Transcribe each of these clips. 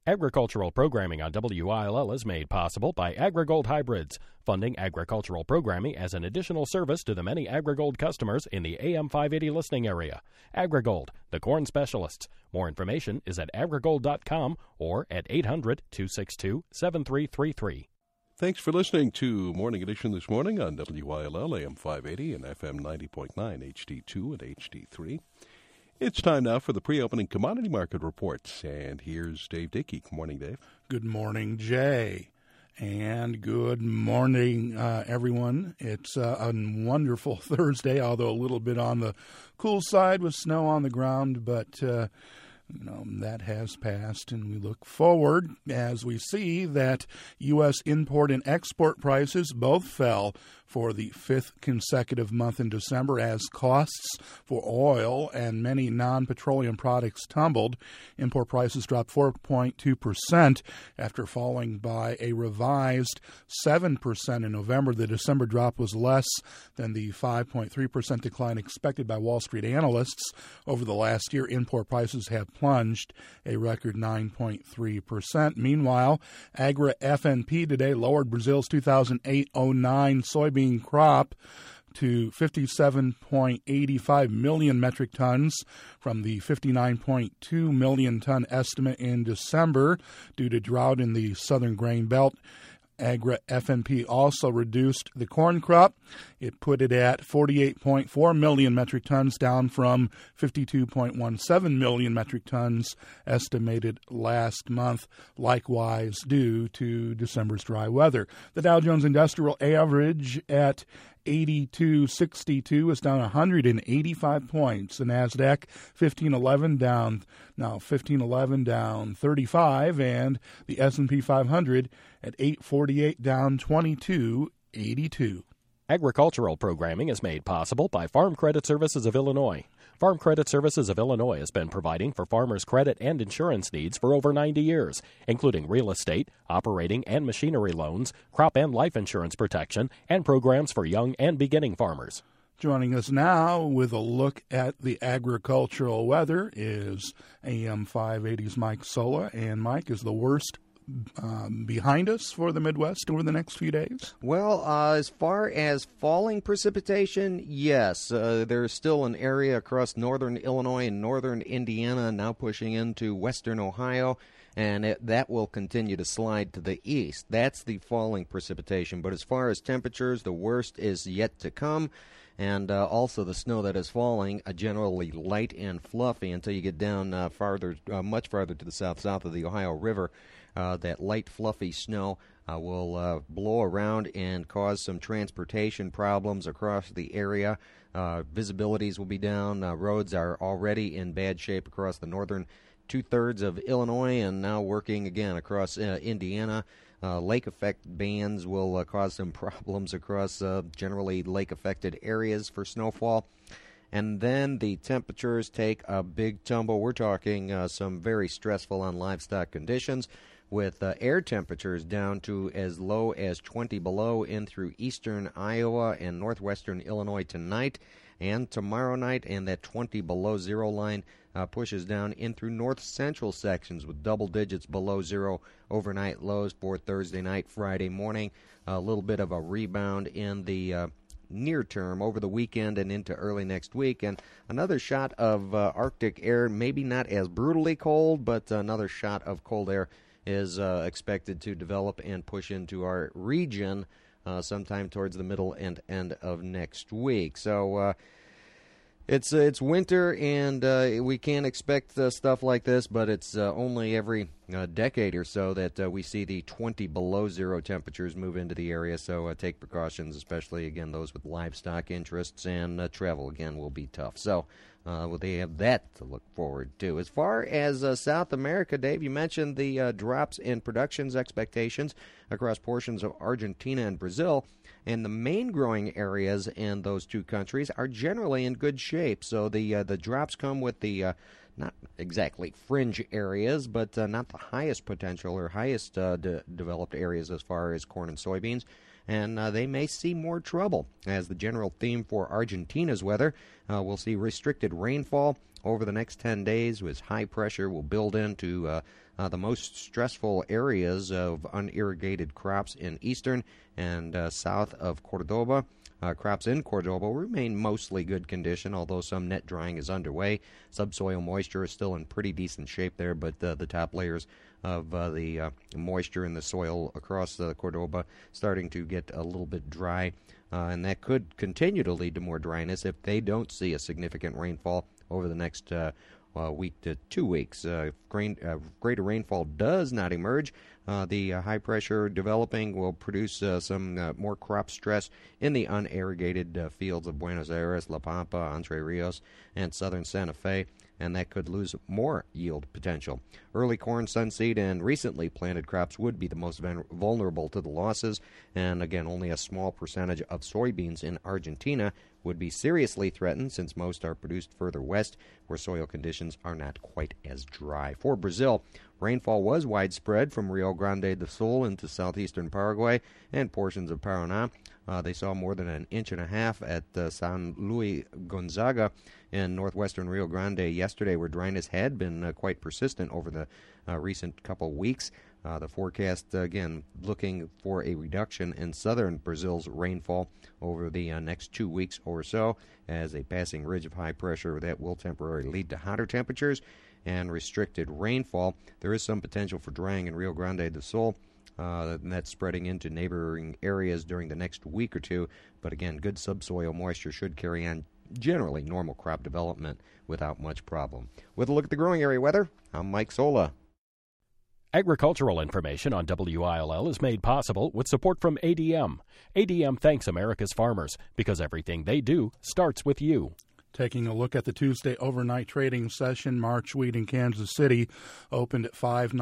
Agricultural programming on WILL is made possible by AgriGold Hybrids, funding agricultural programming as an additional service to the many AgriGold customers in the AM 580 listening area. AgriGold, the corn specialists. More information is at agrigold.com or at 800-262-7333. Thanks for listening to Morning Edition this morning on WILL AM 580 and FM 90.9 HD2 and HD3. It's time now for the pre-opening commodity market reports, and here's Dave Dickey. Good morning, Dave. Good morning, Jay, and good morning, everyone. It's a wonderful Thursday, although a little bit on the cool side with snow on the ground, but that has passed, and we look forward as we see that U.S. import and export prices both fell for the fifth consecutive month in December as costs for oil and many non-petroleum products tumbled. Import prices dropped 4.2% after falling by a revised 7% in November. The December drop was less than the 5.3% decline expected by Wall Street analysts. Over the last year, import prices have plunged a record 9.3%. Meanwhile, Agra FNP today lowered Brazil's 2008-09 soybean crop to 57.85 million metric tons from the 59.2 million ton estimate in December due to drought in the southern grain belt. Agra FNP also reduced the corn crop. It put it at 48.4 million metric tons, down from 52.17 million metric tons estimated last month, likewise due to December's dry weather. The Dow Jones Industrial Average at 82.62 is down 185 points. The NASDAQ 1511 down 35, and the S&P 500 at 848 down 22.82. Agricultural programming is made possible by Farm Credit Services of Illinois. Farm Credit Services of Illinois has been providing for farmers' credit and insurance needs for over 90 years, including real estate, operating and machinery loans, crop and life insurance protection, and programs for young and beginning farmers. Joining us now with a look at the agricultural weather is AM 580's Mike Sola. And Mike, is the worst behind us for the Midwest over the next few days? Well, as far as falling precipitation, yes. There's still an area across northern Illinois and northern Indiana, now pushing into western Ohio, and that will continue to slide to the east. That's the falling precipitation. But as far as temperatures, the worst is yet to come. And also the snow that is falling, generally light and fluffy until you get down much farther to the south of the Ohio River. That light, fluffy snow will blow around and cause some transportation problems across the area. Visibilities will be down. Roads are already in bad shape across the northern two-thirds of Illinois and now working again across Indiana. Lake effect bands will cause some problems across generally lake-affected areas for snowfall. And then the temperatures take a big tumble. We're talking some very stressful on livestock conditions, with air temperatures down to as low as 20 below in through eastern Iowa and northwestern Illinois tonight and tomorrow night, and that 20 below zero line pushes down in through north central sections with double digits below zero overnight lows for Thursday night, Friday morning. A little bit of a rebound in the near term over the weekend and into early next week, and another shot of Arctic air, maybe not as brutally cold, but another shot of cold air is expected to develop and push into our region sometime towards the middle and end of next week. So it's winter, and we can't expect stuff like this, but it's only every decade or so that we see the 20 below zero temperatures move into the area. So take precautions, especially, again, those with livestock interests, and travel, again, will be tough. So they have that to look forward to. As far as South America, Dave, you mentioned the drops in productions expectations across portions of Argentina and Brazil, and the main growing areas in those two countries are generally in good shape. So the drops come with the not exactly fringe areas, but not the highest potential or highest developed areas as far as corn and soybeans. And they may see more trouble. As the general theme for Argentina's weather, we'll see restricted rainfall over the next 10 days, as high pressure will build into The most stressful areas of unirrigated crops in eastern and south of Cordoba. Crops in Cordoba remain mostly good condition, although some net drying is underway. Subsoil moisture is still in pretty decent shape there, but the top layers of the moisture in the soil across Cordoba starting to get a little bit dry, and that could continue to lead to more dryness if they don't see a significant rainfall over the next week to 2 weeks. If greater rainfall does not emerge, the high pressure developing will produce some more crop stress in the unirrigated fields of Buenos Aires, La Pampa, Entre Rios, and southern Santa Fe, and that could lose more yield potential. Early corn, sunseed, and recently planted crops would be the most vulnerable to the losses, and again, only a small percentage of soybeans in Argentina would be seriously threatened, since most are produced further west where soil conditions are not quite as dry. For Brazil, rainfall was widespread from Rio Grande do Sul into southeastern Paraguay and portions of Paraná. They saw more than 1.5 inches at San Luis Gonzaga in northwestern Rio Grande yesterday, where dryness had been quite persistent over the recent couple weeks. The forecast, again, looking for a reduction in southern Brazil's rainfall over the next 2 weeks or so, as a passing ridge of high pressure that will temporarily lead to hotter temperatures and restricted rainfall. There is some potential for drying in Rio Grande do Sul, and that's spreading into neighboring areas during the next week or two. But again, good subsoil moisture should carry on generally normal crop development without much problem. With a look at the growing area weather, I'm Mike Sola. Agricultural information on WILL is made possible with support from ADM. ADM thanks America's farmers because everything they do starts with you. Taking a look at the Tuesday overnight trading session, March wheat in Kansas City opened at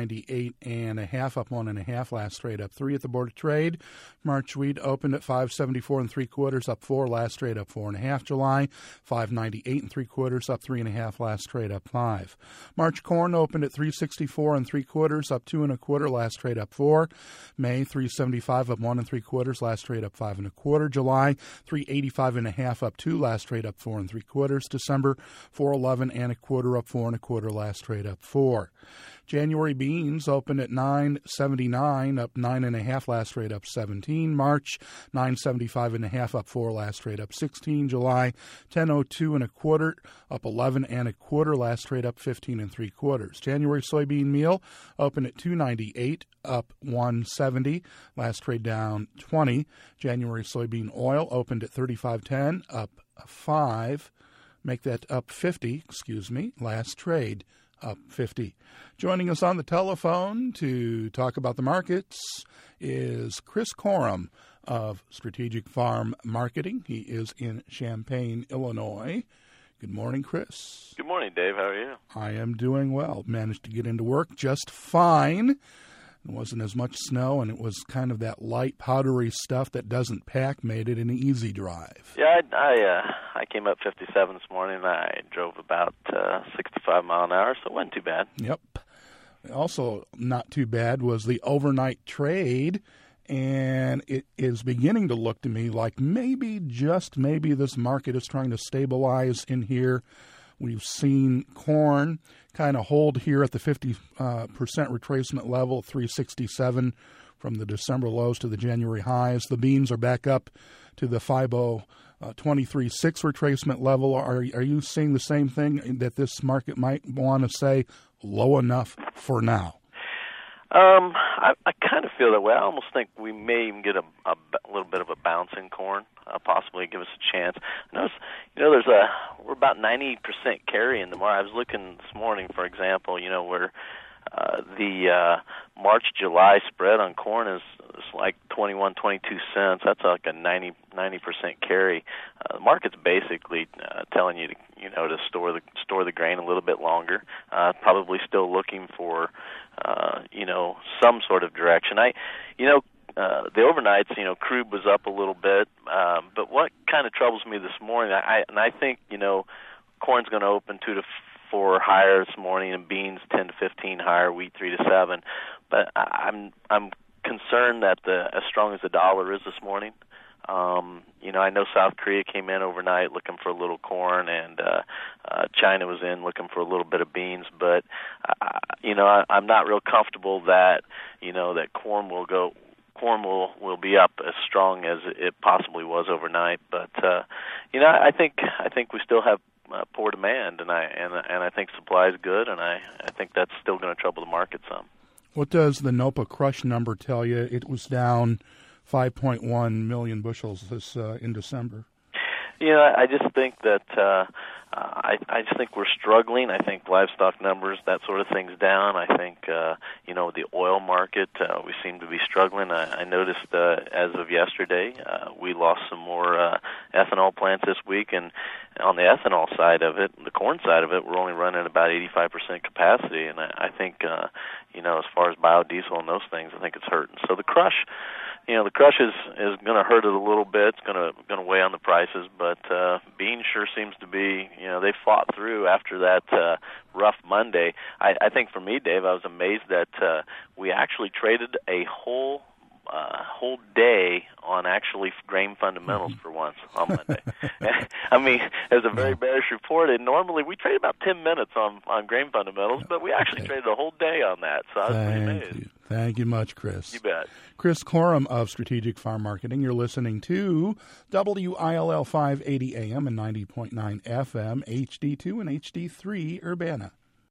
598.5, up 1.5. Last trade up 3 at the Board of Trade. March wheat opened at 574 3/4, up 4. Last trade up 4.5. July 598 3/4, up 3.5. Last trade up 5. March corn opened at 364 3/4, up 2 1/4. Last trade up 4. May 375, up 1 3/4. Last trade up 5 1/4. July 385.5, up 2. Last trade up 4 3/4. December 411 1/4, up 4 1/4. Last trade up 4. January beans opened at 979, up 9.5. Last trade up 17. March 975.5, up 4. Last trade up 16. July 1002 1/4, up 11 1/4. Last trade up 15 3/4. January soybean meal opened at 298, up 170. Last trade down 20. January soybean oil opened at 35.10, up 5. Make that up 50, last trade up 50. Joining us on the telephone to talk about the markets is Chris Corum of Strategic Farm Marketing. He is in Champaign, Illinois. Good morning, Chris. Good morning, Dave. How are you? I am doing well. Managed to get into work just fine. It wasn't as much snow, and it was kind of that light, powdery stuff that doesn't pack, made it an easy drive. Yeah, I came up 57 this morning. I drove about 65 mile an hour, so it wasn't too bad. Yep. Also not too bad was the overnight trade, and it is beginning to look to me like maybe, just maybe, this market is trying to stabilize in here. We've seen corn kind of hold here at the 50% retracement level, 367 from the December lows to the January highs. The beans are back up to the FIBO 23.6 retracement level. Are you seeing the same thing, that this market might want to say low enough for now? I kind of feel that way. I almost think we may even get a little bit of a bounce in corn, possibly give us a chance. I notice, we're about 90% carry in the market. I was looking this morning, for example, where the March-July spread on corn is like 21, 22 cents. That's like a 90% carry. The market's basically telling you to store the grain a little bit longer. Probably still looking for some sort of direction. The overnights, crude was up a little bit, but what kind of troubles me this morning, I think corn's going to open 2 to 4 higher this morning, and beans 10 to 15 higher, wheat 3 to 7. But I'm concerned that as strong as the dollar is this morning, I know South Korea came in overnight looking for a little corn, and China was in looking for a little bit of beans. But I'm not real comfortable that that corn will be up as strong as it possibly was overnight. But I think we still have poor demand, and I think supply is good, and I think that's still going to trouble the market some. What does the NOPA crush number tell you? It was down 5.1 million bushels in December. I just think that I just think we're struggling. I think livestock numbers, that sort of thing's down. I think the oil market, we seem to be struggling. I noticed as of yesterday we lost some more ethanol plants this week, and on the ethanol side of it, the corn side of it, we're only running about 85% capacity. And I think as far as biodiesel and those things, I think it's hurting. So the crush. The crush is going to hurt it a little bit. It's going to weigh on the prices, but beans sure seems to be. They fought through after that rough Monday. I think for me, Dave, I was amazed that we actually traded a whole day on actually grain fundamentals for once on Monday. I mean, it was a very bearish report, and normally we trade about 10 minutes on grain fundamentals, but we actually traded a whole day on that, so I was pretty amazed. Thank you much, Chris. You bet. Chris Corum of Strategic Farm Marketing. You're listening to WILL 580 AM and 90.9 FM, HD2 and HD3 Urbana.